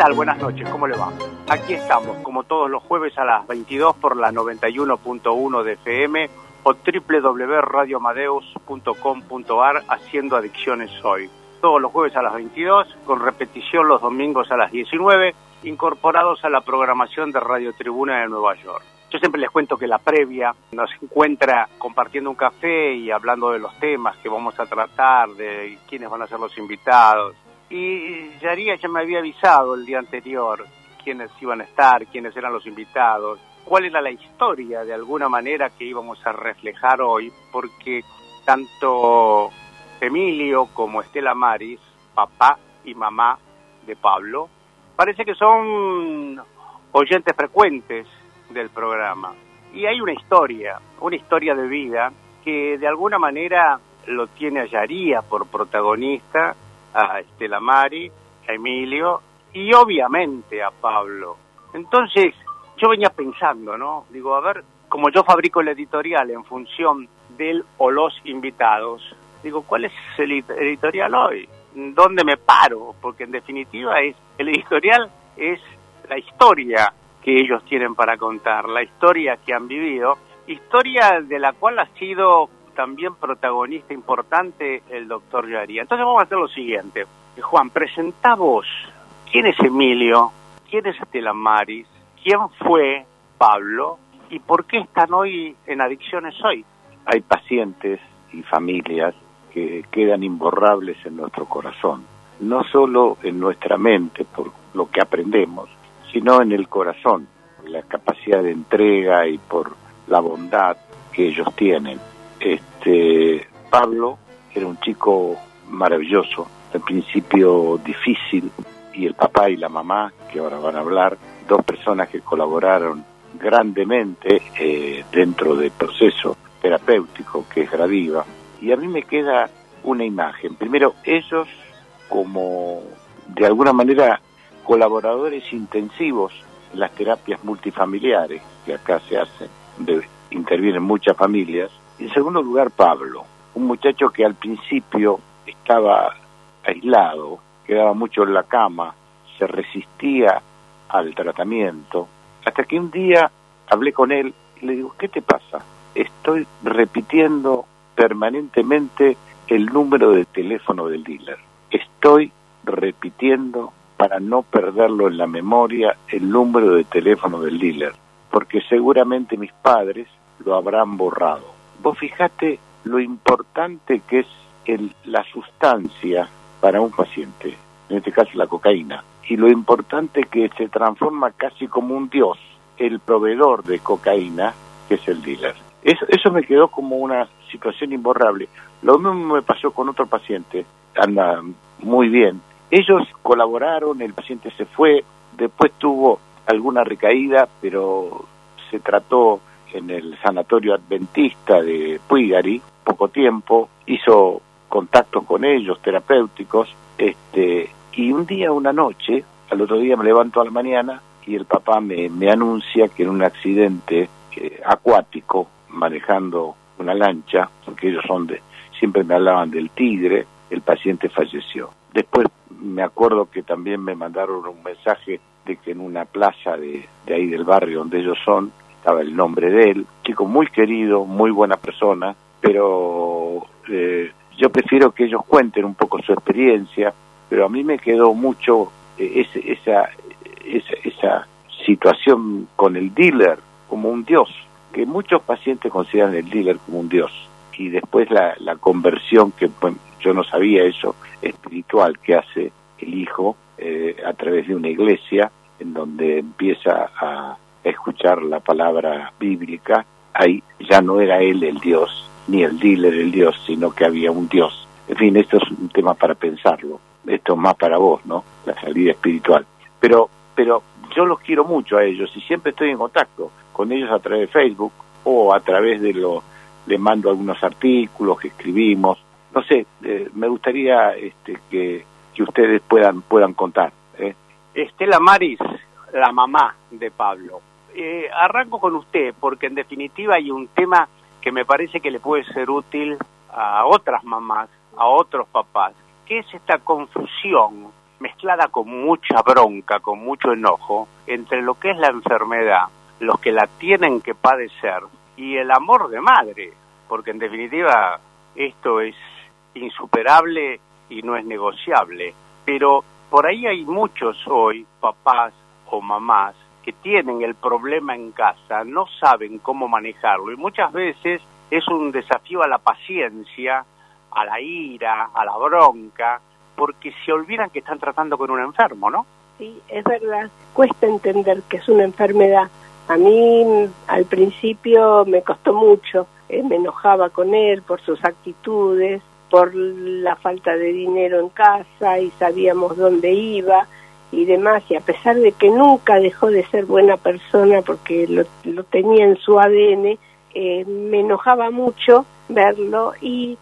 tal? Buenas noches, ¿cómo le va? Aquí estamos, como todos los jueves a las 22 por la 91.1 de FM o www.radioamadeus.com.ar haciendo Adicciones Hoy. Todos los jueves a las 22, con repetición los domingos a las 19, incorporados a la programación de Radio Tribuna de Nueva York. Yo siempre les cuento que la previa nos encuentra compartiendo un café y hablando de los temas que vamos a tratar, de quiénes van a ser los invitados. Y Yaría ya me había avisado el día anterior quiénes iban a estar, quiénes eran los invitados, cuál era la historia de alguna manera que íbamos a reflejar hoy, porque tanto Emilio como Estela Maris, papá y mamá de Pablo, parece que son oyentes frecuentes del programa. Y hay una historia de vida que de alguna manera lo tiene a Yaría por protagonista, a Estela Maris, a Emilio y obviamente a Pablo. Entonces yo venía pensando, ¿no? Digo, a ver, como yo fabrico el editorial en función del o los invitados, digo, ¿cuál es el editorial hoy? ¿Dónde me paro? Porque en definitiva el editorial es la historia que ellos tienen para contar, la historia que han vivido, historia de la cual ha sido también protagonista importante el doctor Yaría. Entonces vamos a hacer lo siguiente. Juan, presentá vos. ¿Quién es Emilio? ¿Quién es Estela Maris? ¿Quién fue Pablo? ¿Y por qué están hoy en Adicciones Hoy? Hay pacientes y familias que quedan imborrables en nuestro corazón, no solo en nuestra mente por lo que aprendemos, sino en el corazón, la capacidad de entrega y por la bondad que ellos tienen. Pablo era un chico maravilloso, al principio difícil, y el papá y la mamá, que ahora van a hablar, dos personas que colaboraron grandemente dentro del proceso terapéutico que es Gradiva. Y a mí me queda una imagen. Primero, ellos como, de alguna manera, colaboradores intensivos en las terapias multifamiliares que acá se hacen, donde intervienen muchas familias. Y en segundo lugar, Pablo, un muchacho que al principio estaba aislado, quedaba mucho en la cama, se resistía al tratamiento, hasta que un día hablé con él y le digo, ¿qué te pasa? Estoy repitiendo permanentemente el número de teléfono del dealer. Estoy repitiendo para no perderlo en la memoria el número de teléfono del dealer, porque seguramente mis padres lo habrán borrado. Vos fijate lo importante que es la sustancia para un paciente, en este caso la cocaína, y lo importante que se transforma casi como un dios, el proveedor de cocaína, que es el dealer. Eso me quedó como una situación imborrable. Lo mismo me pasó con otro paciente, anda muy bien. Ellos colaboraron, el paciente se fue, después tuvo alguna recaída, pero se trató en el sanatorio adventista de Puigari, poco tiempo, hizo contactos con ellos, terapéuticos, y un día, una noche, al otro día me levanto a la mañana y el papá me anuncia que en un accidente acuático, manejando una lancha, porque ellos siempre me hablaban del Tigre, el paciente falleció. Después me acuerdo que también me mandaron un mensaje de que en una plaza de ahí del barrio donde ellos son, estaba el nombre de él, chico muy querido, muy buena persona, pero yo prefiero que ellos cuenten un poco su experiencia, pero a mí me quedó mucho esa situación con el dealer como un dios, que muchos pacientes consideran el dealer como un dios, y después la conversión, que yo no sabía eso, espiritual que hace el hijo a través de una iglesia, en donde empieza a escuchar la palabra bíblica. Ahí ya no era él el Dios, ni el dealer el Dios, sino que había un Dios. En fin, esto es un tema para pensarlo. Esto es más para vos, ¿no? La salida espiritual. Pero yo los quiero mucho a ellos y siempre estoy en contacto con ellos a través de Facebook o a través de les mando algunos artículos que escribimos. No sé, me gustaría que ustedes puedan contar. Estela Maris, la mamá de Pablo. Arranco con usted, porque en definitiva hay un tema que me parece que le puede ser útil a otras mamás, a otros papás, que es esta confusión mezclada con mucha bronca, con mucho enojo, entre lo que es la enfermedad, los que la tienen que padecer, y el amor de madre, porque en definitiva esto es insuperable y no es negociable. Pero por ahí hay muchos hoy, papás o mamás, que tienen el problema en casa, no saben cómo manejarlo, y muchas veces es un desafío a la paciencia, a la ira, a la bronca, porque se olvidan que están tratando con un enfermo, ¿no? Sí, es verdad, cuesta entender que es una enfermedad. A mí al principio me costó mucho, me enojaba con él por sus actitudes, por la falta de dinero en casa y sabíamos dónde iba y demás, y a pesar de que nunca dejó de ser buena persona porque lo tenía en su ADN, me enojaba mucho verlo,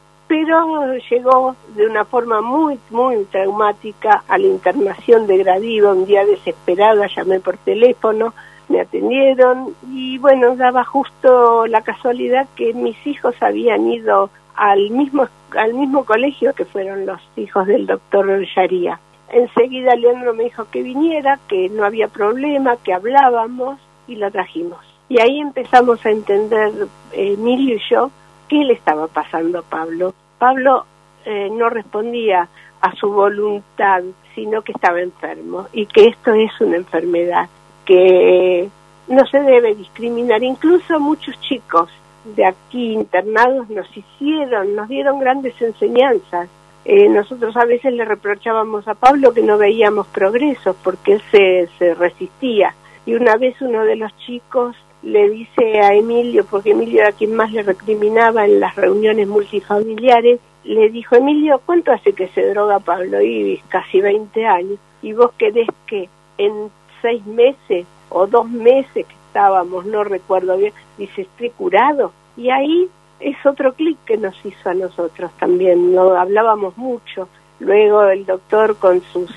pero llegó de una forma muy, muy traumática a la internación de Gradiva. Un día desesperada llamé por teléfono, me atendieron y bueno, daba justo la casualidad que mis hijos habían ido al mismo colegio que fueron los hijos del doctor Yaría. Enseguida Leandro me dijo que viniera, que no había problema, que hablábamos y lo trajimos. Y ahí empezamos a entender, Emilio y yo, qué le estaba pasando a Pablo. Pablo no respondía a su voluntad, sino que estaba enfermo y que esto es una enfermedad que no se debe discriminar. Incluso muchos chicos de aquí internados nos dieron grandes enseñanzas. Nosotros a veces le reprochábamos a Pablo que no veíamos progresos porque él se resistía. Y una vez uno de los chicos le dice a Emilio, porque Emilio era quien más le recriminaba en las reuniones multifamiliares, le dijo: Emilio, ¿cuánto hace que se droga Pablo? Y casi 20 años. ¿Y vos querés que en 6 meses o 2 meses que estábamos, no recuerdo bien, dice, esté curado? Y ahí es otro clic que nos hizo a nosotros también, no hablábamos mucho. Luego el doctor con sus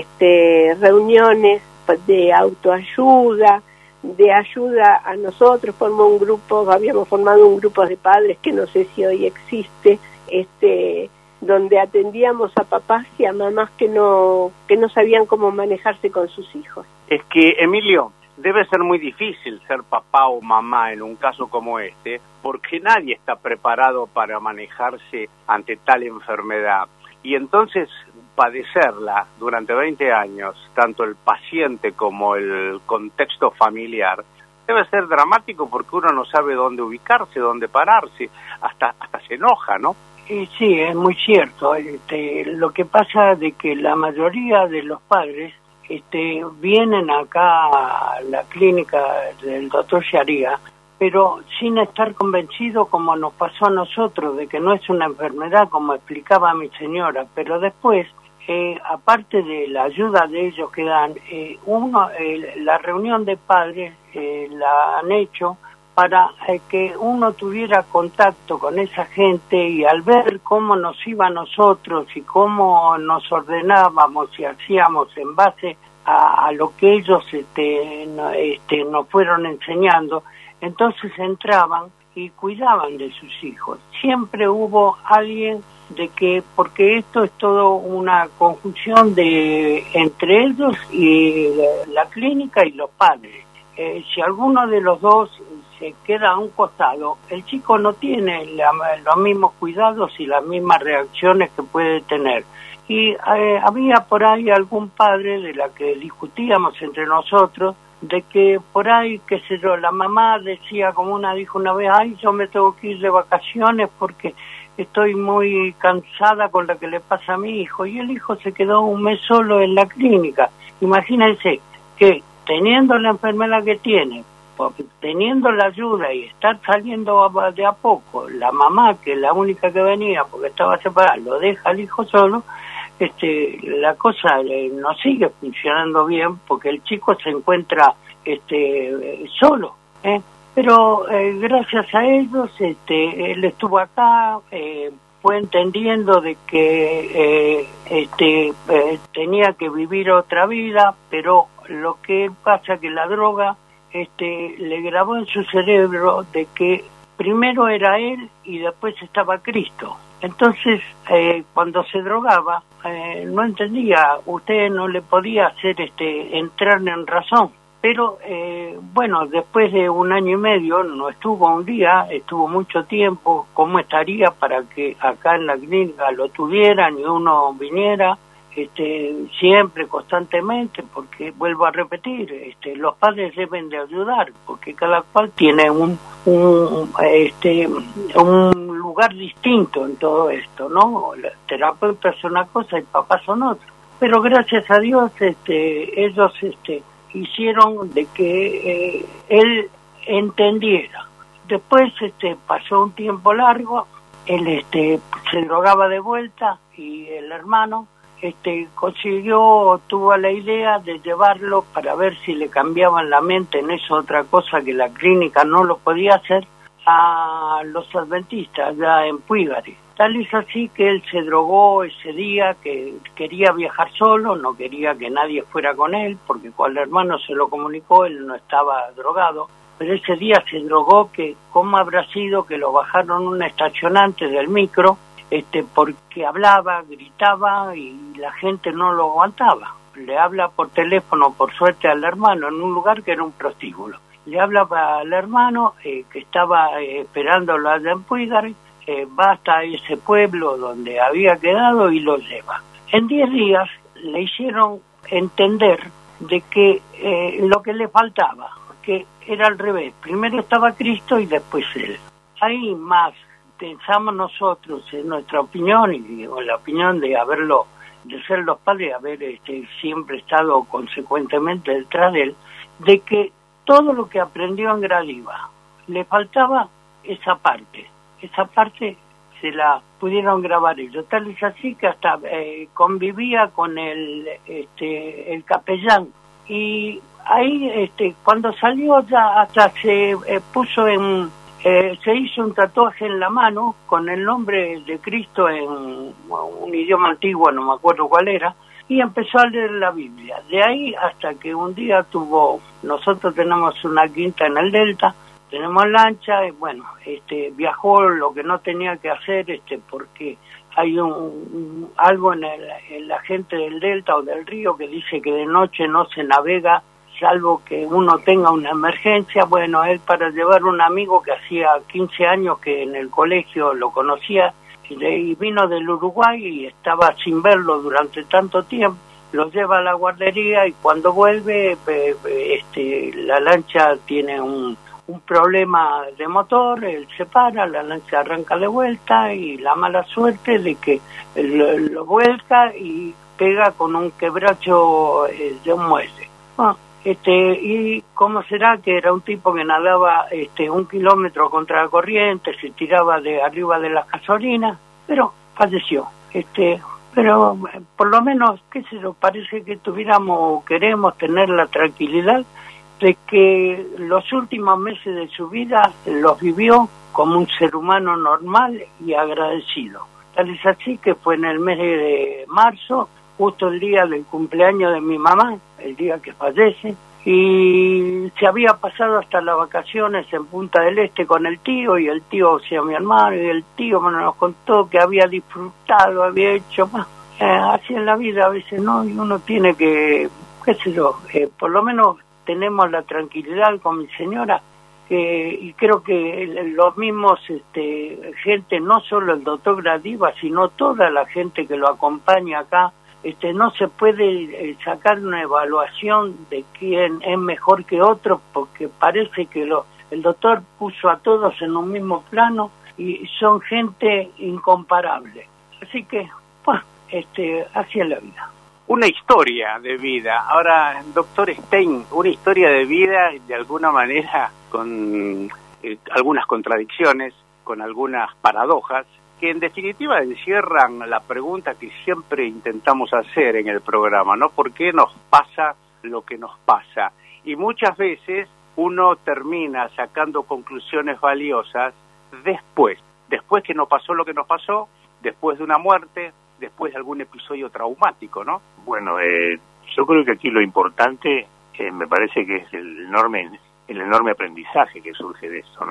reuniones de autoayuda, de ayuda a nosotros, habíamos formado un grupo de padres que no sé si hoy existe, donde atendíamos a papás y a mamás que no sabían cómo manejarse con sus hijos. Es que, Emilio, debe ser muy difícil ser papá o mamá en un caso como este, porque nadie está preparado para manejarse ante tal enfermedad. Y entonces padecerla durante 20 años, tanto el paciente como el contexto familiar, debe ser dramático porque uno no sabe dónde ubicarse, dónde pararse, hasta se enoja, ¿no? Sí, es muy cierto. Lo que pasa de que la mayoría de los padres vienen acá a la clínica del doctor Yaría, pero sin estar convencidos, como nos pasó a nosotros, de que no es una enfermedad, como explicaba mi señora, pero después, aparte de la ayuda de ellos que dan, la reunión de padres la han hecho para que uno tuviera contacto con esa gente, y al ver cómo nos iba a nosotros y cómo nos ordenábamos y hacíamos en base a lo que ellos nos fueron enseñando, entonces entraban y cuidaban de sus hijos. Siempre hubo alguien porque esto es todo una conjunción entre ellos y la clínica y los padres. Si alguno de los dos se queda a un costado, el chico no tiene los mismos cuidados y las mismas reacciones que puede tener. Y había por ahí algún padre de la que discutíamos entre nosotros, de que por ahí, qué sé yo, la mamá decía, como dijo una vez, ay, yo me tengo que ir de vacaciones porque estoy muy cansada con lo que le pasa a mi hijo, y el hijo se quedó un mes solo en la clínica. Imagínense que teniendo la enfermedad que tiene, teniendo la ayuda y estar saliendo de a poco, la mamá, que es la única que venía porque estaba separada, lo deja al hijo solo, la cosa no sigue funcionando bien porque el chico se encuentra solo, pero gracias a ellos él estuvo acá, fue entendiendo de que tenía que vivir otra vida, pero lo que pasa que la droga le grabó en su cerebro de que primero era él y después estaba Cristo. Entonces, cuando se drogaba, no entendía, usted no le podía hacer entrar en razón. Pero, bueno, después de 1 año y medio, no estuvo un día, estuvo mucho tiempo. ¿Cómo estaría para que acá en la clínica lo tuvieran y uno viniera? Siempre, constantemente, porque vuelvo a repetir, los padres deben de ayudar, porque cada cual tiene un lugar distinto en todo esto, ¿no? La terapeuta es una cosa y papás son otra. Pero gracias a Dios, ellos hicieron de que él entendiera. Después pasó un tiempo largo, él se drogaba de vuelta y el hermano tuvo la idea de llevarlo para ver si le cambiaban la mente en eso, otra cosa que la clínica no lo podía hacer, a los adventistas allá en Puigari. Tal es así que él se drogó ese día, que quería viajar solo, no quería que nadie fuera con él, porque cuando el hermano se lo comunicó, él no estaba drogado, pero ese día se drogó, que cómo habrá sido que lo bajaron un estacionante del micro, porque hablaba, gritaba y la gente no lo aguantaba. Le habla por teléfono, por suerte, al hermano en un lugar que era un prostíbulo. Le habla al hermano que estaba esperándolo allá en Puigari, va hasta ese pueblo donde había quedado y lo lleva. En 10 días le hicieron entender de que lo que le faltaba, que era al revés, primero estaba Cristo y después él. Ahí más pensamos nosotros, en nuestra opinión y en la opinión de ser los padres, haber siempre estado consecuentemente detrás de él, de que todo lo que aprendió en Gradiva le faltaba esa parte se la pudieron grabar ellos. Tal es así que hasta convivía con el capellán, y ahí cuando salió ya hasta se puso se hizo un tatuaje en la mano con el nombre de Cristo en un idioma antiguo, no me acuerdo cuál era, y empezó a leer la Biblia. De ahí hasta que un día nosotros tenemos una quinta en el Delta, tenemos lancha, y bueno, viajó lo que no tenía que hacer, porque hay algo en la gente del Delta o del río que dice que de noche no se navega salvo que uno tenga una emergencia. Bueno, él, para llevar un amigo que hacía 15 años que en el colegio lo conocía y vino del Uruguay y estaba sin verlo durante tanto tiempo, lo lleva a la guardería y cuando vuelve la lancha tiene un problema de motor, él se para, la lancha arranca de vuelta y la mala suerte de que lo vuelca y pega con un quebracho de un muelle. Bueno, y cómo será que era un tipo que nadaba 1 kilómetro contra la corriente, se tiraba de arriba de las gasolinas, pero falleció. Pero por lo menos, qué sé yo, parece que queremos tener la tranquilidad de que los últimos meses de su vida los vivió como un ser humano normal y agradecido. Tal es así que fue en el mes de marzo, justo el día del cumpleaños de mi mamá, el día que fallece, y se había pasado hasta las vacaciones en Punta del Este con el tío, y el tío, o sea, mi hermano, y el tío nos contó que había disfrutado, había hecho más. Así en la vida a veces, ¿no? Y uno tiene que, qué sé yo, por lo menos tenemos la tranquilidad con mi señora, y creo que los mismos gente, no solo el doctor Gradiva, sino toda la gente que lo acompaña acá, no se puede sacar una evaluación de quién es mejor que otro, porque parece que el doctor puso a todos en un mismo plano y son gente incomparable. Así que, bueno, así es la vida. Una historia de vida. Ahora, doctor Stein, una historia de vida de alguna manera con algunas contradicciones, con algunas paradojas, que en definitiva encierran la pregunta que siempre intentamos hacer en el programa, ¿no? ¿Por qué nos pasa lo que nos pasa? Y muchas veces uno termina sacando conclusiones valiosas después que nos pasó lo que nos pasó, después de una muerte, después de algún episodio traumático, ¿no? Bueno, yo creo que aquí lo importante me parece que es el enorme aprendizaje que surge de esto, ¿no?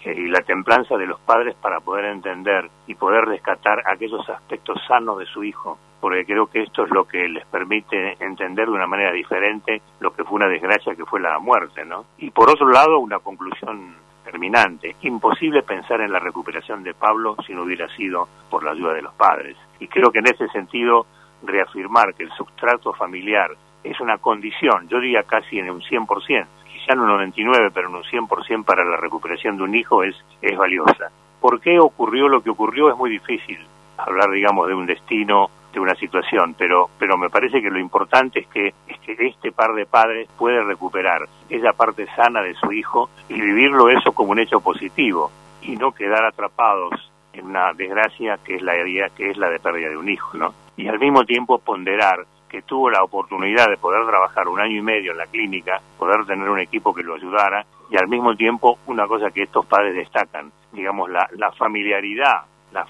y la templanza de los padres para poder entender y poder rescatar aquellos aspectos sanos de su hijo, porque creo que esto es lo que les permite entender de una manera diferente lo que fue una desgracia, que fue la muerte, ¿no? Y por otro lado, una conclusión terminante: imposible pensar en la recuperación de Pablo si no hubiera sido por la ayuda de los padres. Y creo que en ese sentido, reafirmar que el sustrato familiar es una condición, yo diría casi en un 100%, quizá en un 99%, pero en un 100% para la recuperación de un hijo es valiosa. ¿Por qué ocurrió lo que ocurrió? Es muy difícil hablar, digamos, de un destino, de una situación, pero me parece que lo importante es que este par de padres puede recuperar esa parte sana de su hijo y vivirlo eso como un hecho positivo, y no quedar atrapados en una desgracia que es la de pérdida de un hijo, ¿no? Y al mismo tiempo ponderar que tuvo la oportunidad de poder trabajar 1 año y medio en la clínica, poder tener un equipo que lo ayudara, y al mismo tiempo una cosa que estos padres destacan, digamos, la familiaridad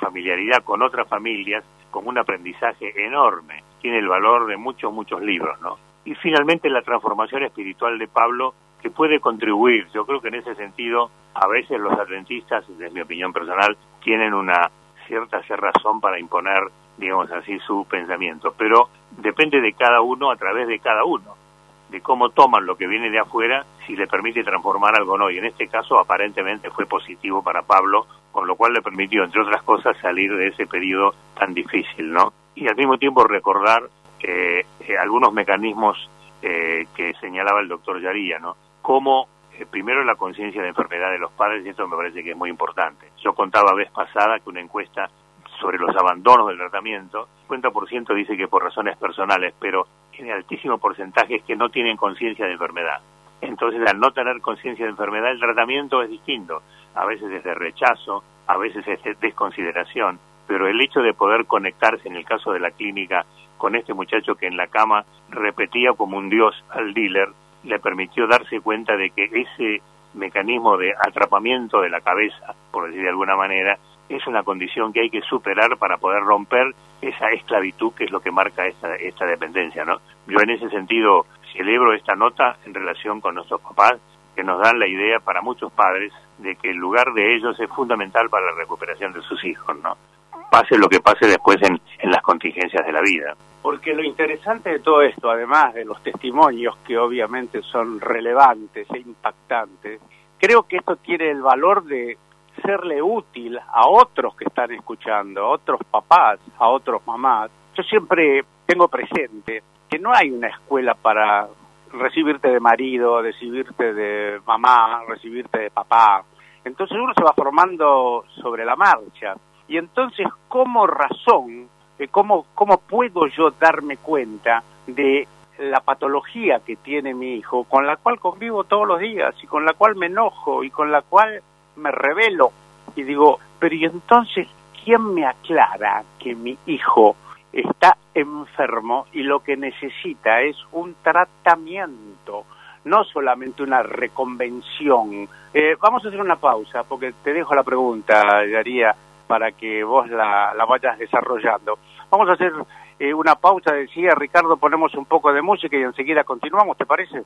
con otras familias, como un aprendizaje enorme, tiene el valor de muchos libros, ¿no? Y finalmente la transformación espiritual de Pablo, que puede contribuir. Yo creo que en ese sentido, a veces los adventistas, desde mi opinión personal, tienen una cierta cerrazón para imponer, digamos así, su pensamiento, pero depende de cada uno, a través de cada uno, de cómo toman lo que viene de afuera, si le permite transformar algo o no. Y en este caso aparentemente fue positivo para Pablo, con lo cual le permitió, entre otras cosas, salir de ese periodo tan difícil, ¿no? Y al mismo tiempo recordar algunos mecanismos que señalaba el doctor Yaría, ¿no? Como primero la conciencia de enfermedad de los padres, y esto me parece que es muy importante. Yo contaba vez pasada que una encuesta sobre los abandonos del tratamiento, 50% dice que por razones personales, pero en altísimo porcentaje es que no tienen conciencia de enfermedad. Entonces, al no tener conciencia de enfermedad, el tratamiento es distinto. A veces es de rechazo, a veces es de desconsideración, pero el hecho de poder conectarse, en el caso de la clínica, con este muchacho que en la cama repetía como un dios al dealer, le permitió darse cuenta de que ese mecanismo de atrapamiento de la cabeza, por decir de alguna manera, es una condición que hay que superar para poder romper esa esclavitud que es lo que marca esta dependencia, ¿no? Yo en ese sentido celebro esta nota en relación con nuestros papás, que nos dan la idea para muchos padres de que el lugar de ellos es fundamental para la recuperación de sus hijos, ¿no? Pase lo que pase después en las contingencias de la vida. Porque lo interesante de todo esto, además de los testimonios que obviamente son relevantes e impactantes, creo que esto tiene el valor de serle útil a otros que están escuchando, a otros papás, a otros mamás. Yo siempre tengo presente que no hay una escuela para recibirte de marido, recibirte de mamá, recibirte de papá. Entonces uno se va formando sobre la marcha. Y entonces, ¿cómo puedo yo darme cuenta de la patología que tiene mi hijo, con la cual convivo todos los días y con la cual me enojo y con la cual me rebelo? Y digo, pero ¿y entonces quién me aclara que mi hijo está enfermo y lo que necesita es un tratamiento, no solamente una reconvención? Vamos a hacer una pausa, porque te dejo la pregunta, Yaría, para que vos la vayas desarrollando. Vamos a hacer una pausa, decía Ricardo, ponemos un poco de música y enseguida continuamos, ¿te parece?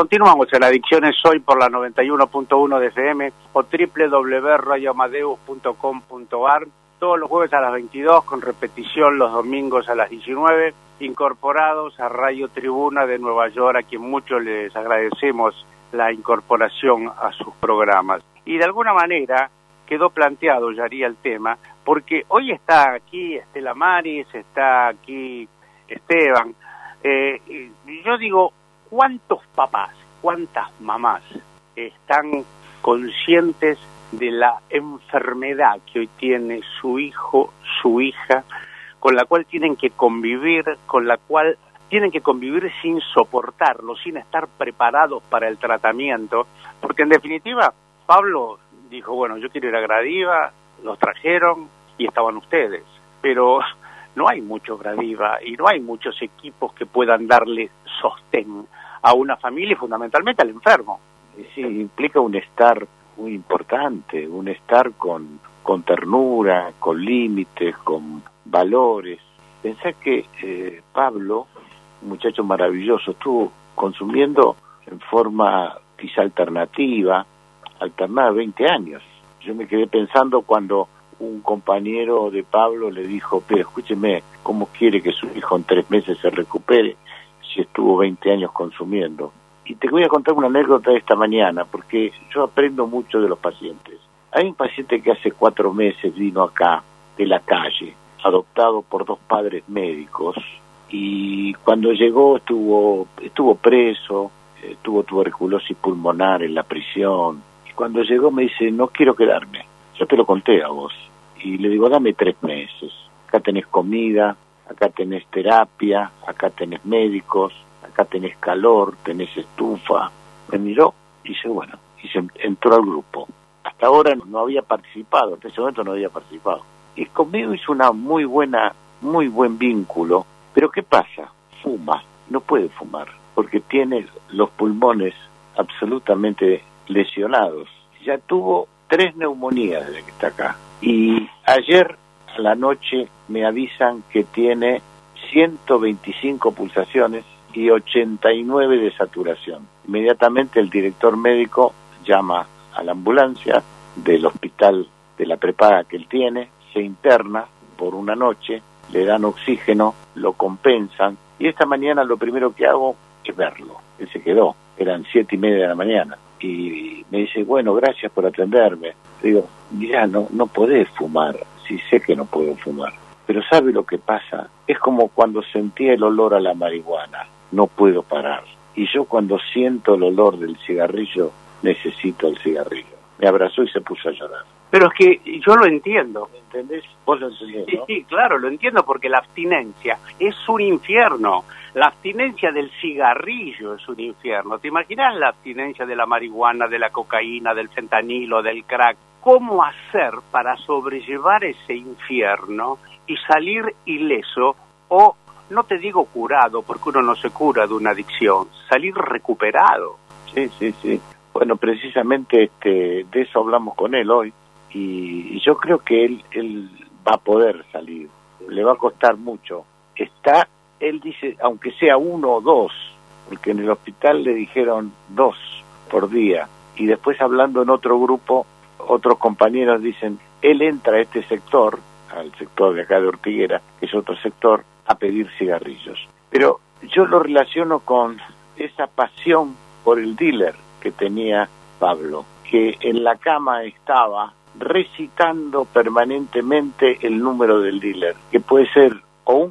Continuamos en Adicciones Hoy por la 91.1 de FM o www.radioamadeus.com.ar, todos los jueves a las 22, con repetición los domingos a las 19, incorporados a Radio Tribuna de Nueva York, a quien mucho les agradecemos la incorporación a sus programas. Y de alguna manera quedó planteado, Yari, el tema, porque hoy está aquí Estela Maris, está aquí Esteban. Yo digo, ¿cuántos papás, cuántas mamás están conscientes de la enfermedad que hoy tiene su hijo, su hija, con la cual tienen que convivir, sin soportarlo, sin estar preparados para el tratamiento? Porque en definitiva, Pablo dijo, bueno, yo quiero ir a Gradiva, los trajeron y estaban ustedes, pero no hay mucho Gradiva y no hay muchos equipos que puedan darle sostén a una familia y fundamentalmente al enfermo. Sí, implica un estar muy importante, un estar con ternura, con límites, con valores. Pensá que Pablo, un muchacho maravilloso, estuvo consumiendo en forma quizá alternada 20 años. Yo me quedé pensando cuando un compañero de Pablo le dijo, pero escúcheme, ¿cómo quiere que su hijo en 3 meses se recupere si estuvo 20 años consumiendo? Y te voy a contar una anécdota de esta mañana, porque yo aprendo mucho de los pacientes. Hay un paciente que hace 4 meses vino acá, de la calle, adoptado por 2 padres médicos, y cuando llegó estuvo preso, tuvo tuberculosis pulmonar en la prisión, y cuando llegó me dice, no quiero quedarme. Yo te lo conté a vos, y le digo, dame 3 meses, acá tenés comida, acá tenés terapia, acá tenés médicos, acá tenés calor, tenés estufa. Me miró y dice, bueno, y se entró al grupo. Hasta ahora no había participado, hasta ese momento no había participado. Y conmigo hizo muy buen vínculo, pero ¿qué pasa? Fuma, no puede fumar, porque tiene los pulmones absolutamente lesionados. Ya tuvo 3 neumonías desde que está acá. Y ayer a la noche me avisan que tiene 125 pulsaciones y 89 de saturación. Inmediatamente el director médico llama a la ambulancia del hospital de la prepaga que él tiene, se interna por una noche, le dan oxígeno, lo compensan, y esta mañana lo primero que hago es verlo. Él se quedó, eran 7:30 de la mañana, y me dice, bueno, gracias por atenderme. Le digo, mirá, no podés fumar, sí sé que no puedo fumar, pero ¿sabe lo que pasa? Es como cuando sentía el olor a la marihuana, no puedo parar. Y yo cuando siento el olor del cigarrillo, necesito el cigarrillo. Me abrazó y se puso a llorar. Pero es que yo lo entiendo. ¿Me entendés? Vos lo entendés, ¿no? Sí, claro, lo entiendo, porque la abstinencia es un infierno. La abstinencia del cigarrillo es un infierno. ¿Te imaginas la abstinencia de la marihuana, de la cocaína, del fentanilo, del crack? ¿Cómo hacer para sobrellevar ese infierno y salir ileso o, no te digo curado, porque uno no se cura de una adicción, salir recuperado? Sí. Bueno, precisamente de eso hablamos con él hoy, y yo creo que él va a poder salir. Le va a costar mucho. Él dice, aunque sea 1 o 2, porque en el hospital le dijeron 2 por día, y después hablando en otro grupo, otros compañeros dicen, él entra a este sector, al sector de acá de Ortiguera, que es otro sector, a pedir cigarrillos. Pero yo lo relaciono con esa pasión por el dealer que tenía Pablo, que en la cama estaba recitando permanentemente el número del dealer, que puede ser o un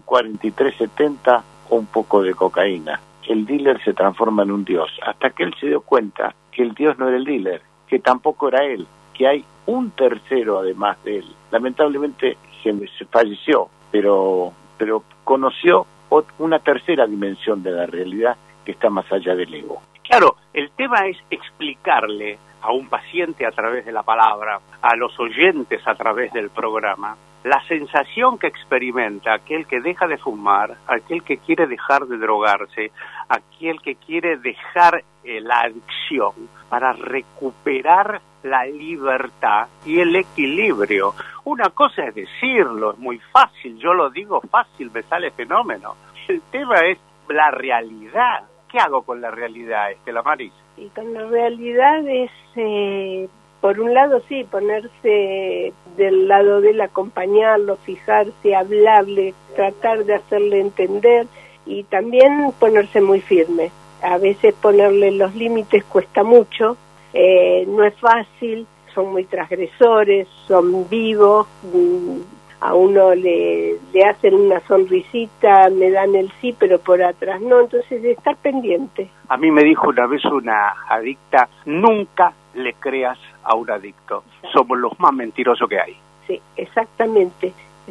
4370 o un poco de cocaína. El dealer se transforma en un dios, hasta que él se dio cuenta que el dios no era el dealer, que tampoco era él, que hay un tercero además de él. Lamentablemente se falleció, pero conoció una tercera dimensión de la realidad que está más allá del ego. Claro, el tema es explicarle a un paciente a través de la palabra, a los oyentes a través del programa, la sensación que experimenta aquel que deja de fumar, aquel que quiere dejar de drogarse, aquel que quiere dejar la adicción para recuperar la libertad y el equilibrio. Una cosa es decirlo, es muy fácil, yo lo digo fácil, me sale fenómeno. El tema es la realidad. ¿Qué hago con la realidad, Estela Maris? Y con la realidad es, por un lado, sí, ponerse del lado de él, acompañarlo, fijarse, hablarle, tratar de hacerle entender y también ponerse muy firme. A veces ponerle los límites cuesta mucho, no es fácil, son muy transgresores, son vivos, a uno le hacen una sonrisita, me dan el sí, pero por atrás no, entonces de estar pendiente. A mí me dijo una vez una adicta, nunca le creas a un adicto, somos los más mentirosos que hay. Sí, exactamente.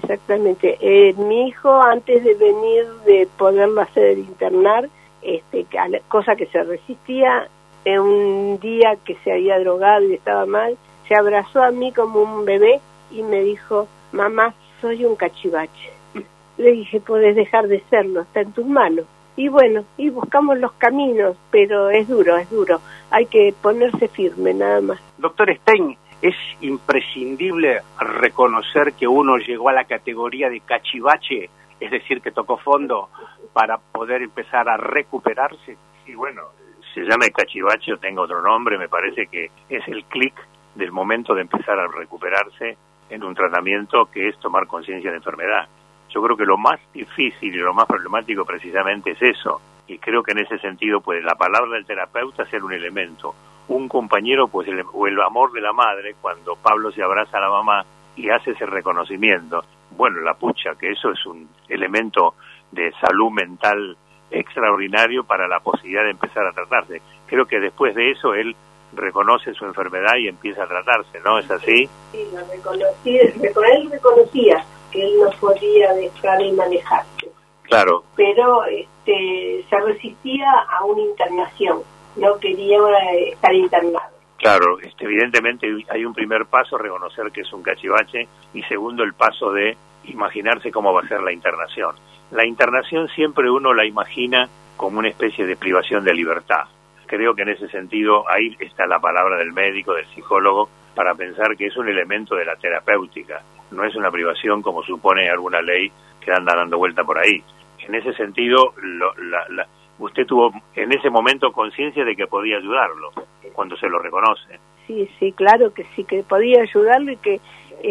Mi hijo, antes de venir, de poderlo hacer internar, cosa que se resistía, un día que se había drogado y estaba mal, se abrazó a mí como un bebé y me dijo, mamá, soy un cachivache. Le dije, podés dejar de serlo, está en tus manos. Y bueno, y buscamos los caminos, pero es duro, hay que ponerse firme nada más. Doctor Stein, ¿es imprescindible reconocer que uno llegó a la categoría de cachivache, es decir, que tocó fondo, para poder empezar a recuperarse? Y bueno, se llama cachivache o tenga otro nombre, me parece que es el clic del momento de empezar a recuperarse en un tratamiento que es tomar conciencia de enfermedad. Yo creo que lo más difícil y lo más problemático precisamente es eso, y creo que en ese sentido puede la palabra del terapeuta ser un elemento, un compañero pues o el amor de la madre cuando Pablo se abraza a la mamá y hace ese reconocimiento. Bueno, la pucha, que eso es un elemento de salud mental extraordinario para la posibilidad de empezar a tratarse. Creo que después de eso él reconoce su enfermedad y empieza a tratarse, ¿no? ¿Es así? Sí, lo reconocí, él reconocía que él no podía dejar de manejarse. Claro. Pero se resistía a una internación, no quería estar internado. Claro, evidentemente hay un primer paso, reconocer que es un cachivache, y segundo el paso de imaginarse cómo va a ser la internación. La internación siempre uno la imagina como una especie de privación de libertad. Creo que en ese sentido ahí está la palabra del médico, del psicólogo, para pensar que es un elemento de la terapéutica. No es una privación como supone alguna ley que anda dando vuelta por ahí. En ese sentido, usted tuvo en ese momento conciencia de que podía ayudarlo cuando se lo reconoce. Sí, claro que sí, que podía ayudarlo y que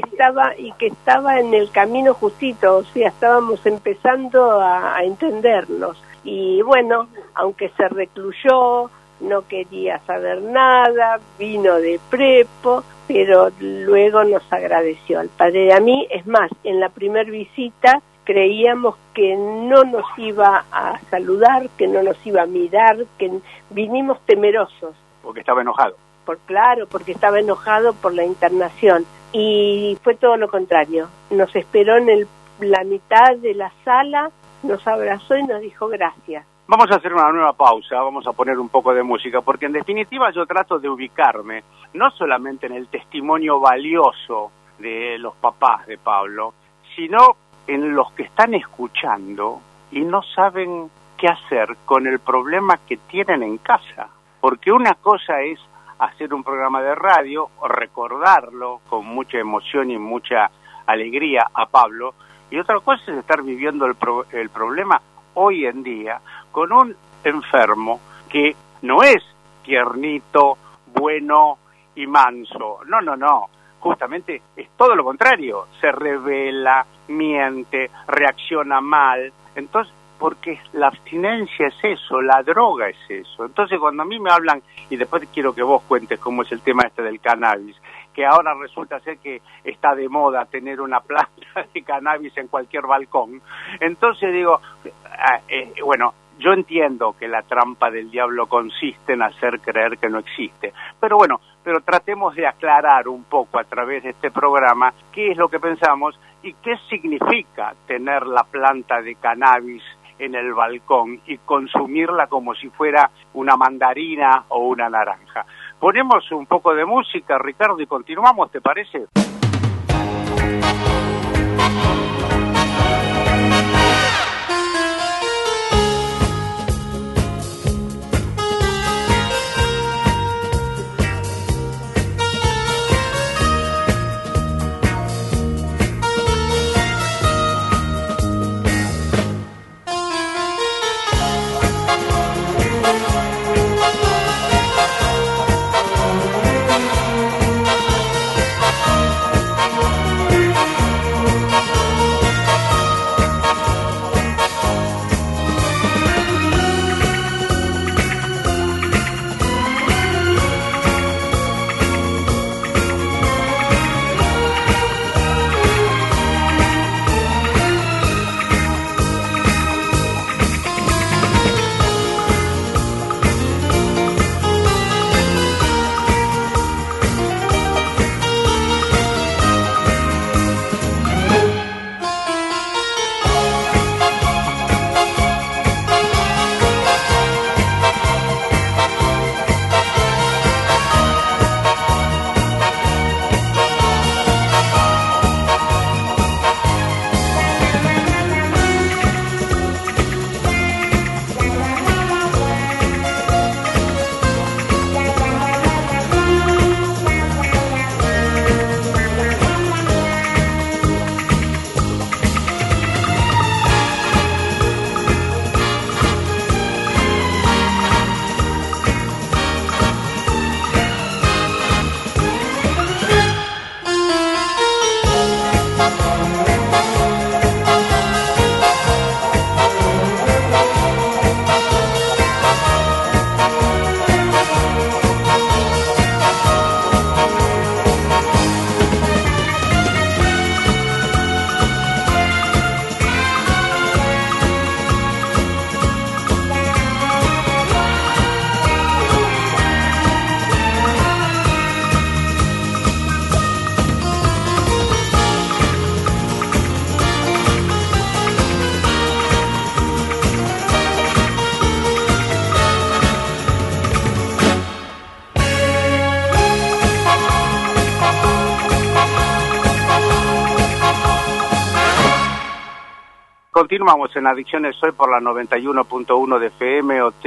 estaba en el camino justito, o sea, estábamos empezando a entendernos. Y bueno, aunque se recluyó, no quería saber nada, vino de prepo, pero luego nos agradeció al padre y a mí. Es más, en la primera visita creíamos que no nos iba a saludar, que no nos iba a mirar, que vinimos temerosos. Porque estaba enojado. Porque estaba enojado por la internación. Y fue todo lo contrario. Nos esperó en la mitad de la sala, nos abrazó y nos dijo gracias. Vamos a hacer una nueva pausa, vamos a poner un poco de música, porque en definitiva yo trato de ubicarme, no solamente en el testimonio valioso de los papás de Pablo, sino en los que están escuchando y no saben qué hacer con el problema que tienen en casa. Porque una cosa es hacer un programa de radio, o recordarlo con mucha emoción y mucha alegría a Pablo, y otra cosa es estar viviendo el problema hoy en día con un enfermo que no es tiernito, bueno y manso. No. Justamente es todo lo contrario. Se revela, miente, reacciona mal. Entonces, porque la abstinencia es eso, la droga es eso. Entonces, cuando a mí me hablan, y después quiero que vos cuentes cómo es el tema del cannabis, que ahora resulta ser que está de moda tener una planta de cannabis en cualquier balcón. Entonces digo, bueno, yo entiendo que la trampa del diablo consiste en hacer creer que no existe, pero tratemos de aclarar un poco a través de este programa qué es lo que pensamos y qué significa tener la planta de cannabis en el balcón y consumirla como si fuera una mandarina o una naranja. Ponemos un poco de música, Ricardo, y continuamos, ¿te parece? Continuamos en Adicciones Hoy por la 91.1 de FM o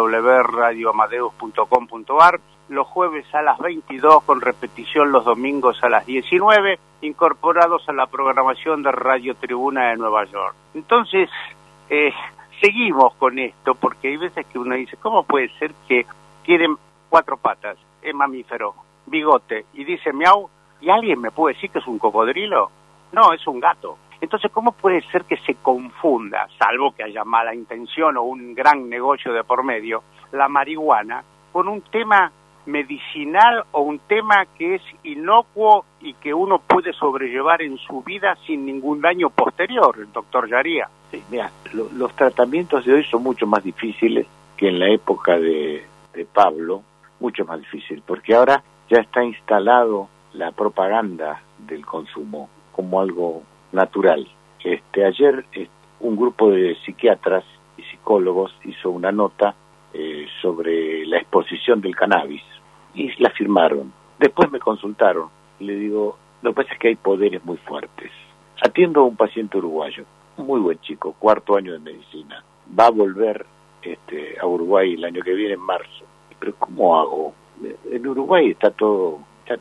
www.radioamadeus.com.ar, los jueves a las 22 con repetición los domingos a las 19, incorporados a la programación de Radio Tribuna de Nueva York. Entonces, seguimos con esto, porque hay veces que uno dice, ¿cómo puede ser que tienen 4 patas, es mamífero, bigote, y dice miau, y alguien me puede decir que es un cocodrilo? No, es un gato. Entonces, ¿cómo puede ser que se confunda, salvo que haya mala intención o un gran negocio de por medio, la marihuana con un tema medicinal o un tema que es inocuo y que uno puede sobrellevar en su vida sin ningún daño posterior, doctor Yaría? Sí, mira, los tratamientos de hoy son mucho más difíciles que en la época de Pablo, mucho más difícil, porque ahora ya está instalado la propaganda del consumo como algo natural. Ayer un grupo de psiquiatras y psicólogos hizo una nota sobre la exposición del cannabis y la firmaron. Después me consultaron y le digo, lo que pasa es que hay poderes muy fuertes. Atiendo a un paciente uruguayo, un muy buen chico, 4º año de medicina. Va a volver a Uruguay el año que viene, en marzo. Pero ¿cómo hago? En Uruguay está todo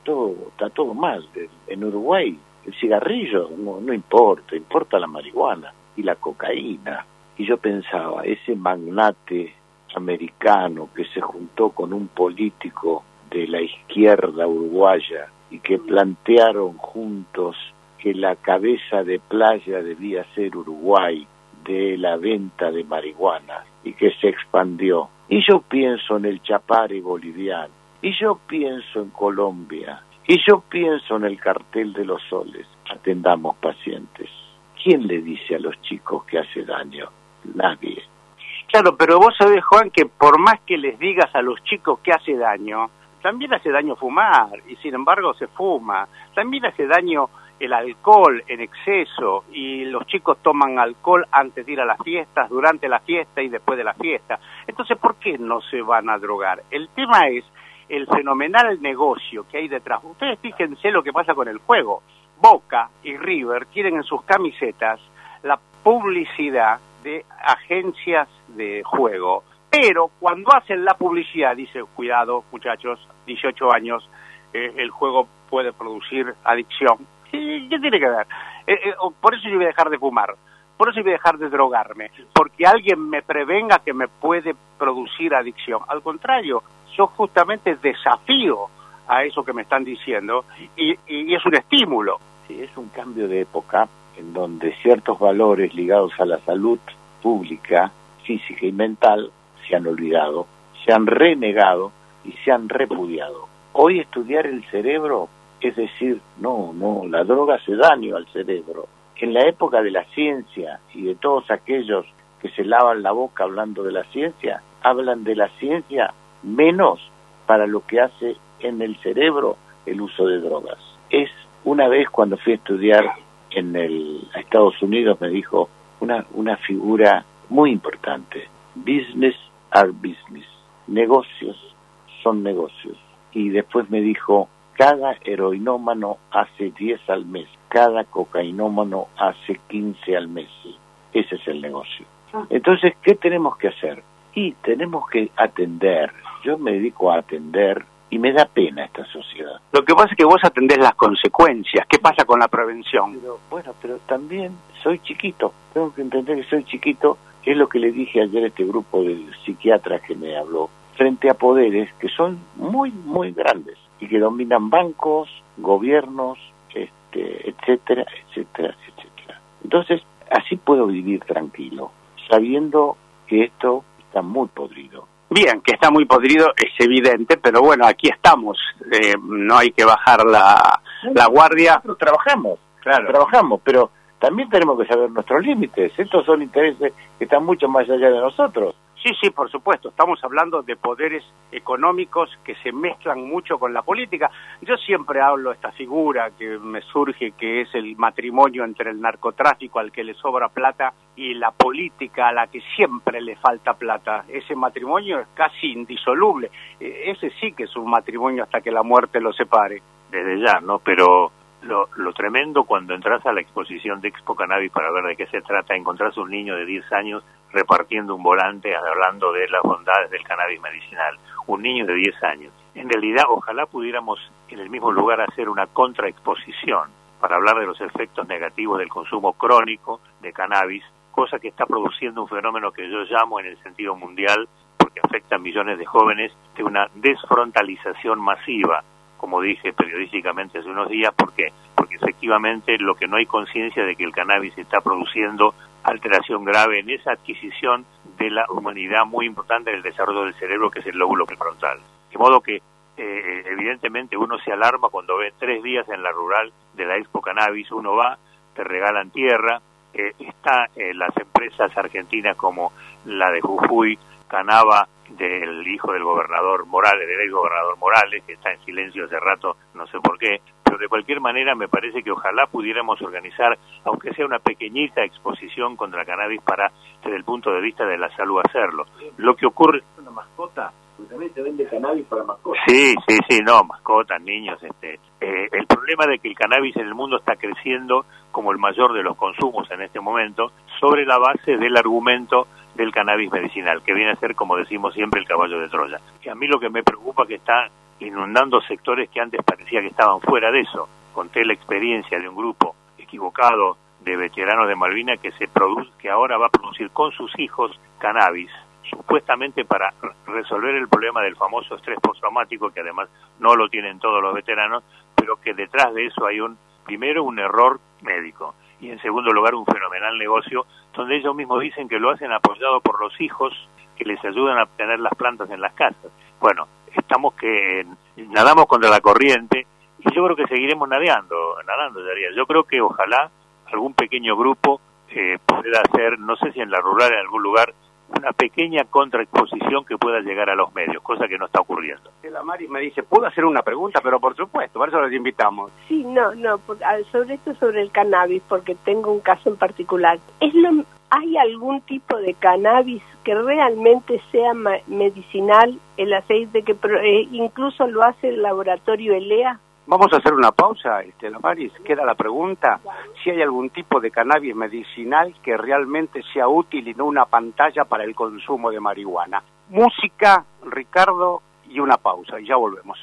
mal. En Uruguay el cigarrillo no importa la marihuana y la cocaína. Y yo pensaba, ese magnate americano que se juntó con un político de la izquierda uruguaya y que plantearon juntos que la cabeza de playa debía ser Uruguay de la venta de marihuana y que se expandió. Y yo pienso en el Chapare boliviano, y yo pienso en Colombia, y yo pienso en el cartel de los soles. Atendamos pacientes. ¿Quién le dice a los chicos que hace daño? Nadie. Claro, pero vos sabés, Juan, que por más que les digas a los chicos que hace daño, también hace daño fumar, y sin embargo se fuma. También hace daño el alcohol en exceso, y los chicos toman alcohol antes de ir a las fiestas, durante la fiesta y después de la fiesta. Entonces, ¿por qué no se van a drogar? El tema es el fenomenal negocio que hay detrás. Ustedes fíjense lo que pasa con el juego. Boca y River tienen en sus camisetas la publicidad de agencias de juego, pero cuando hacen la publicidad dice, cuidado muchachos, 18 años, el juego puede producir adicción. ¿Qué tiene que ver? Por eso yo voy a dejar de fumar, por eso voy a dejar de drogarme, porque alguien me prevenga que me puede producir adicción. Al contrario, yo justamente desafío a eso que me están diciendo y es un estímulo. Sí, es un cambio de época en donde ciertos valores ligados a la salud pública, física y mental se han olvidado, se han renegado y se han repudiado. Hoy estudiar el cerebro es decir, no, la droga hace daño al cerebro. En la época de la ciencia y de todos aquellos que se lavan la boca hablando de la ciencia, hablan de la ciencia menos para lo que hace en el cerebro el uso de drogas. Una vez cuando fui a estudiar a Estados Unidos me dijo una figura muy importante: business are business, negocios son negocios. Y después me dijo, cada heroinómano hace 10 al mes, cada cocainómano hace 15 al mes. Ese es el negocio. Entonces, ¿qué tenemos que hacer? Y tenemos que atender. Yo me dedico a atender y me da pena esta sociedad. Lo que pasa es que vos atendés las consecuencias. ¿Qué pasa con la prevención? Pero también soy chiquito. Tengo que entender que soy chiquito. Es lo que le dije ayer a este grupo de psiquiatras que me habló. Frente a poderes que son muy, muy grandes y que dominan bancos, gobiernos, etcétera, etcétera, etcétera. Entonces, así puedo vivir tranquilo, sabiendo que esto está muy podrido. Bien, que está muy podrido es evidente, pero bueno, aquí estamos. No hay que bajar la guardia. Nosotros trabajamos, pero también tenemos que saber nuestros límites. Estos son intereses que están mucho más allá de nosotros. Sí, por supuesto. Estamos hablando de poderes económicos que se mezclan mucho con la política. Yo siempre hablo de esta figura que me surge, que es el matrimonio entre el narcotráfico al que le sobra plata y la política a la que siempre le falta plata. Ese matrimonio es casi indisoluble. Ese sí que es un matrimonio hasta que la muerte lo separe. Desde ya, ¿no? Pero lo tremendo cuando entras a la exposición de Expo Cannabis para ver de qué se trata, encontrás un niño de 10 años repartiendo un volante hablando de las bondades del cannabis medicinal. Un niño de 10 años. En realidad, ojalá pudiéramos en el mismo lugar hacer una contraexposición para hablar de los efectos negativos del consumo crónico de cannabis, cosa que está produciendo un fenómeno que yo llamo en el sentido mundial, porque afecta a millones de jóvenes, de una desfrontalización masiva, como dije periodísticamente hace unos días. ¿Por qué? Porque efectivamente lo que no hay conciencia de que el cannabis está produciendo alteración grave en esa adquisición de la humanidad muy importante del desarrollo del cerebro, que es el lóbulo prefrontal. De modo que evidentemente uno se alarma cuando ve 3 días en la rural de la Expo Cannabis, uno va, te regalan tierra, está las empresas argentinas como la de Jujuy, Canava, del hijo del gobernador Morales, del ex gobernador Morales, que está en silencio hace rato, no sé por qué, pero de cualquier manera me parece que ojalá pudiéramos organizar, aunque sea una pequeñita exposición contra el cannabis para, desde el punto de vista de la salud, hacerlo. Lo que ocurre... ¿Una mascota? Porque también se vende cannabis para mascotas. Sí, no, mascotas, niños. El problema de que el cannabis en el mundo está creciendo como el mayor de los consumos en este momento, sobre la base del argumento del cannabis medicinal, que viene a ser, como decimos siempre, el caballo de Troya. Y a mí lo que me preocupa es que está inundando sectores que antes parecía que estaban fuera de eso. Conté la experiencia de un grupo equivocado de veteranos de Malvinas que ahora va a producir con sus hijos cannabis, supuestamente para resolver el problema del famoso estrés postraumático, que además no lo tienen todos los veteranos, pero que detrás de eso hay primero un error médico, y en segundo lugar un fenomenal negocio, donde ellos mismos dicen que lo hacen apoyado por los hijos que les ayudan a obtener las plantas en las casas. Bueno, nadamos contra la corriente, y yo creo que seguiremos nadando, Darío. Yo creo que ojalá algún pequeño grupo pueda hacer, no sé si en la rural, en algún lugar, una pequeña contraexposición que pueda llegar a los medios, cosa que no está ocurriendo. La Mari me dice, ¿puedo hacer una pregunta? Pero por supuesto, por eso los invitamos. Sí, no, sobre el cannabis, porque tengo un caso en particular. ¿Hay algún tipo de cannabis que realmente sea medicinal, el aceite que incluso lo hace el laboratorio ELEA? Vamos a hacer una pausa, la Maris, queda la pregunta, si hay algún tipo de cannabis medicinal que realmente sea útil y no una pantalla para el consumo de marihuana. Música, Ricardo, y una pausa, y ya volvemos.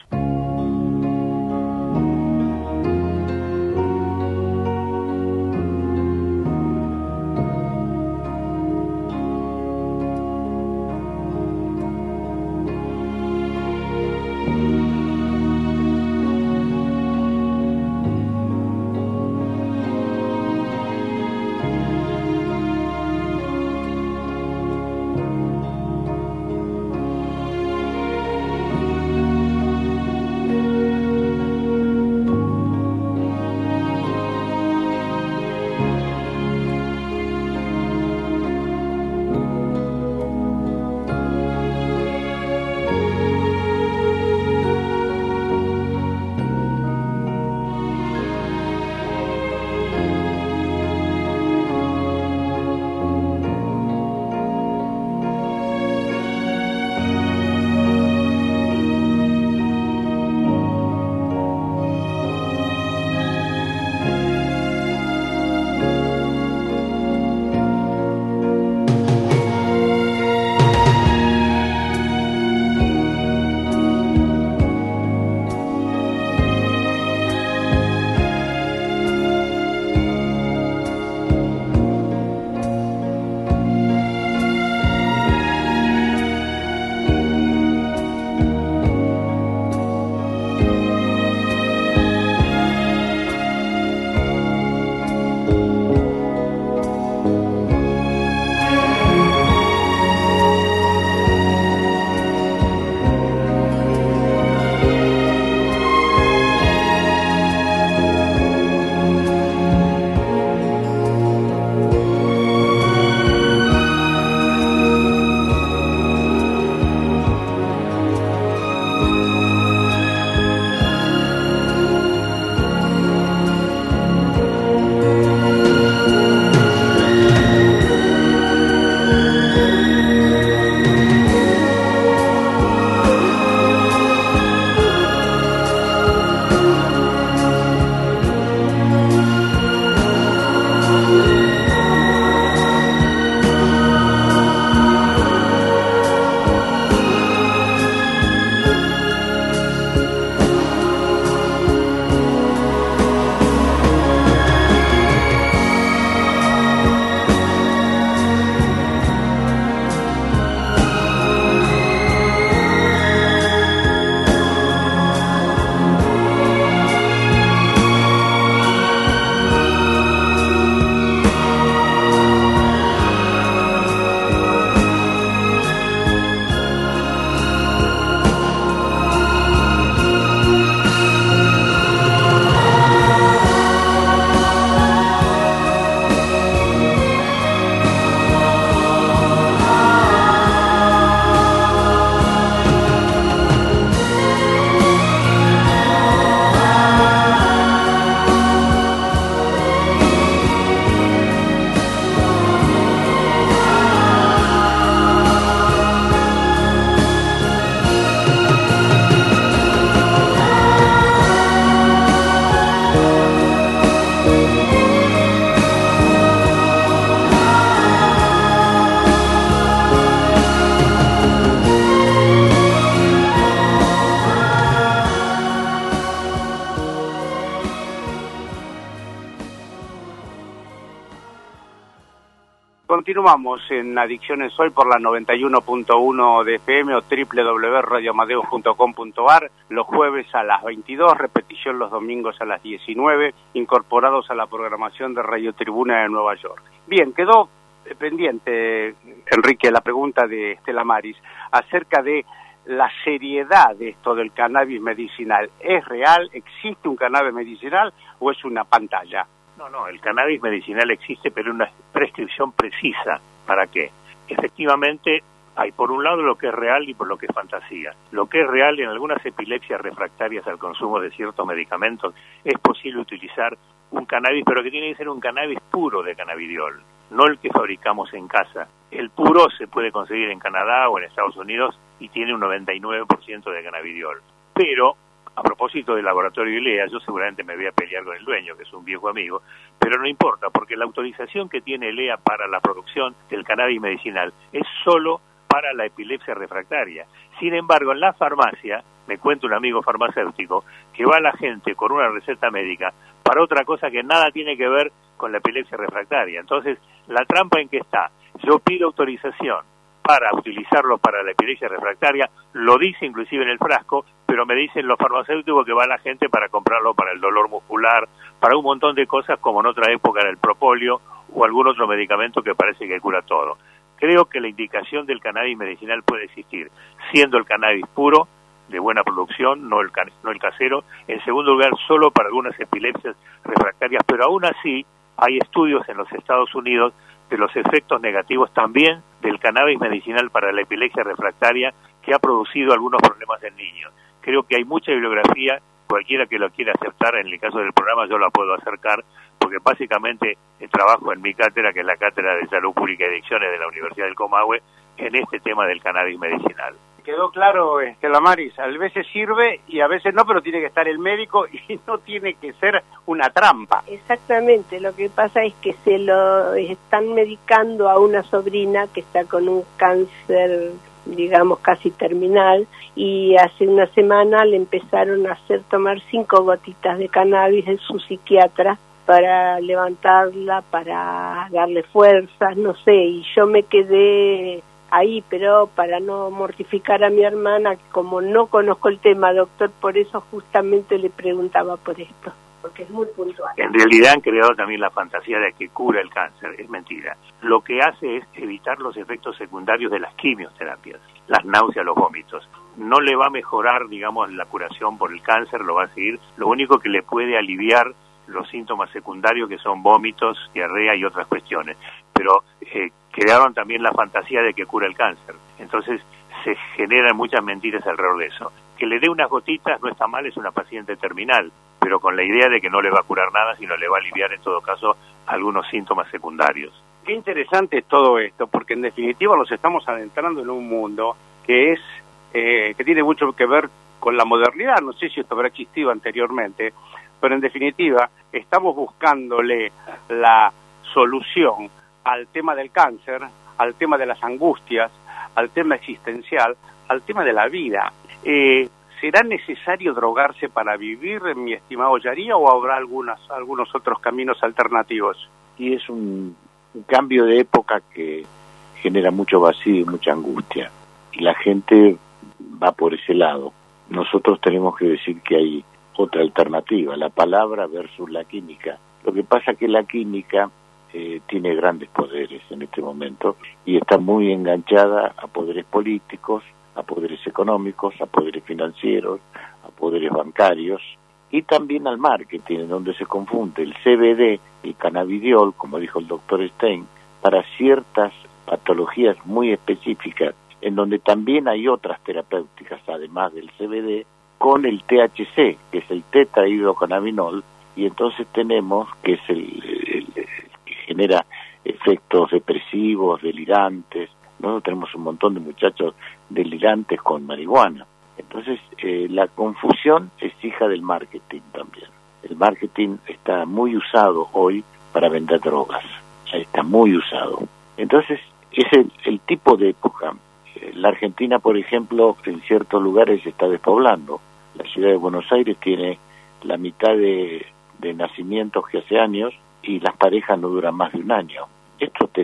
Continuamos en Adicciones Hoy por la 91.1 de FM o www.radioamadeus.com.ar, los jueves a las 22, repetición los domingos a las 19, incorporados a la programación de Radio Tribuna de Nueva York. Bien, quedó pendiente, Enrique, la pregunta de Estela Maris acerca de la seriedad de esto del cannabis medicinal. ¿Es real? ¿Existe un cannabis medicinal o es una pantalla? No, el cannabis medicinal existe, pero una prescripción precisa. ¿Para qué? Efectivamente, hay por un lado lo que es real y por lo que es fantasía. Lo que es real, en algunas epilepsias refractarias al consumo de ciertos medicamentos, es posible utilizar un cannabis, pero que tiene que ser un cannabis puro de cannabidiol, no el que fabricamos en casa. El puro se puede conseguir en Canadá o en Estados Unidos y tiene un 99% de cannabidiol. Pero, a propósito del laboratorio ILEA, yo seguramente me voy a pelear con el dueño, que es un viejo amigo, pero no importa, porque la autorización que tiene ILEA para la producción del cannabis medicinal es solo para la epilepsia refractaria. Sin embargo, en la farmacia, me cuenta un amigo farmacéutico, que va la gente con una receta médica para otra cosa que nada tiene que ver con la epilepsia refractaria. Entonces, la trampa en que está, yo pido autorización para utilizarlo para la epilepsia refractaria, lo dice inclusive en el frasco, pero me dicen los farmacéuticos que va la gente para comprarlo para el dolor muscular, para un montón de cosas como en otra época era el propóleo o algún otro medicamento que parece que cura todo. Creo que la indicación del cannabis medicinal puede existir, siendo el cannabis puro, de buena producción, no el casero. En segundo lugar, solo para algunas epilepsias refractarias, pero aún así hay estudios en los Estados Unidos de los efectos negativos también del cannabis medicinal para la epilepsia refractaria, que ha producido algunos problemas en niños. Creo que hay mucha bibliografía, cualquiera que lo quiera aceptar, en el caso del programa yo la puedo acercar, porque básicamente trabajo en mi cátedra, que es la Cátedra de Salud Pública y Adicciones de la Universidad del Comahue, en este tema del cannabis medicinal. Quedó claro, Estela Maris, a veces sirve y a veces no, pero tiene que estar el médico y no tiene que ser una trampa. Exactamente, lo que pasa es que se lo están medicando a una sobrina que está con un cáncer, digamos, casi terminal, y hace una semana le empezaron a hacer tomar 5 gotitas de cannabis de su psiquiatra para levantarla, para darle fuerzas, no sé, y yo me quedé ahí, pero para no mortificar a mi hermana, como no conozco el tema, doctor, por eso justamente le preguntaba por esto, porque es muy puntual. En realidad han creado también la fantasía de que cura el cáncer, es mentira. Lo que hace es evitar los efectos secundarios de las quimioterapias, las náuseas, los vómitos. No le va a mejorar, digamos, la curación por el cáncer, lo va a seguir. Lo único que le puede aliviar los síntomas secundarios, que son vómitos, diarrea y otras cuestiones. Pero crearon también la fantasía de que cura el cáncer. Entonces se generan muchas mentiras alrededor de eso. Que le dé unas gotitas no está mal, es una paciente terminal, pero con la idea de que no le va a curar nada, sino le va a aliviar en todo caso algunos síntomas secundarios. Qué interesante es todo esto, porque en definitiva nos estamos adentrando en un mundo que es que tiene mucho que ver con la modernidad. No sé si esto habrá existido anteriormente, pero en definitiva estamos buscándole la solución al tema del cáncer, al tema de las angustias, al tema existencial, al tema de la vida. ¿Será necesario drogarse para vivir, mi estimado Yaría, o habrá algunos otros caminos alternativos? Y es un cambio de época que genera mucho vacío y mucha angustia, y la gente va por ese lado. Nosotros tenemos que decir que hay otra alternativa, la palabra versus la química. Lo que pasa es que la química tiene grandes poderes en este momento y está muy enganchada a poderes políticos, a poderes económicos, a poderes financieros, a poderes bancarios y también al marketing, donde se confunde el CBD, el cannabidiol, como dijo el doctor Stein, para ciertas patologías muy específicas, en donde también hay otras terapéuticas, además del CBD, con el THC, que es el tetrahidrocannabinol, y entonces tenemos que es el que genera efectos depresivos, delirantes. Nosotros tenemos un montón de muchachos delirantes con marihuana. Entonces, la confusión es hija del marketing también. El marketing está muy usado hoy para vender drogas. Está muy usado. Entonces, es el tipo de época. La Argentina, por ejemplo, en ciertos lugares se está despoblando. La ciudad de Buenos Aires tiene la mitad de nacimientos que hace años y las parejas no duran más de un año. Esto te da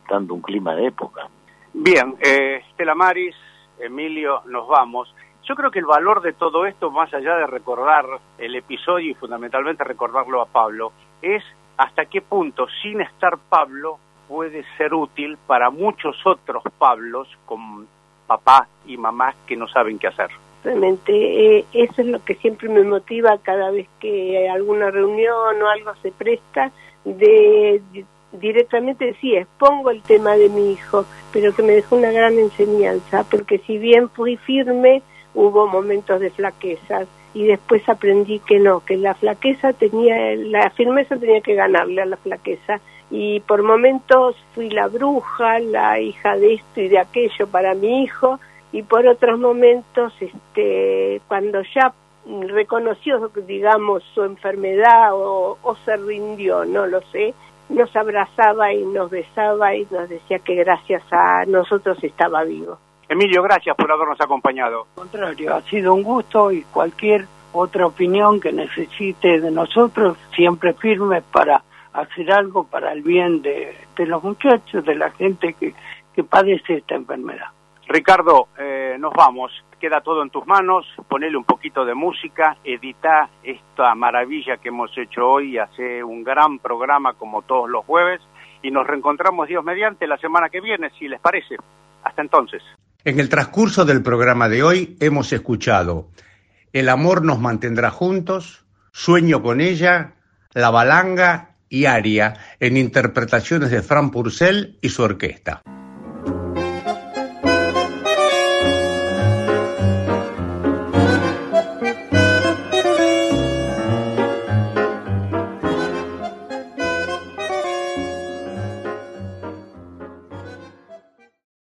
dando un clima de época. Bien, Estela Maris, Emilio, nos vamos. Yo creo que el valor de todo esto, más allá de recordar el episodio y fundamentalmente recordarlo a Pablo, es hasta qué punto, sin estar Pablo, puede ser útil para muchos otros Pablos con papá y mamá que no saben qué hacer. Realmente eso es lo que siempre me motiva cada vez que alguna reunión o algo se presta, de directamente sí, expongo el tema de mi hijo, pero que me dejó una gran enseñanza, porque si bien fui firme, hubo momentos de flaquezas, y después aprendí que no, que la firmeza tenía que ganarle a la flaqueza, y por momentos fui la bruja, la hija de esto y de aquello para mi hijo, y por otros momentos, cuando ya reconoció, digamos, su enfermedad o se rindió, no lo sé, nos abrazaba y nos besaba y nos decía que gracias a nosotros estaba vivo. Emilio, gracias por habernos acompañado. Al contrario, ha sido un gusto, y cualquier otra opinión que necesite de nosotros, siempre firme para hacer algo para el bien de los muchachos, de la gente que padece esta enfermedad. Ricardo, nos vamos. Queda todo en tus manos. Ponele un poquito de música, edita esta maravilla que hemos hecho hoy, hace un gran programa como todos los jueves, y nos reencontramos Dios mediante la semana que viene, si les parece. Hasta entonces. En el transcurso del programa de hoy hemos escuchado El amor nos mantendrá juntos, Sueño con ella, La balanga y Aria, en interpretaciones de Fran Purcell y su orquesta.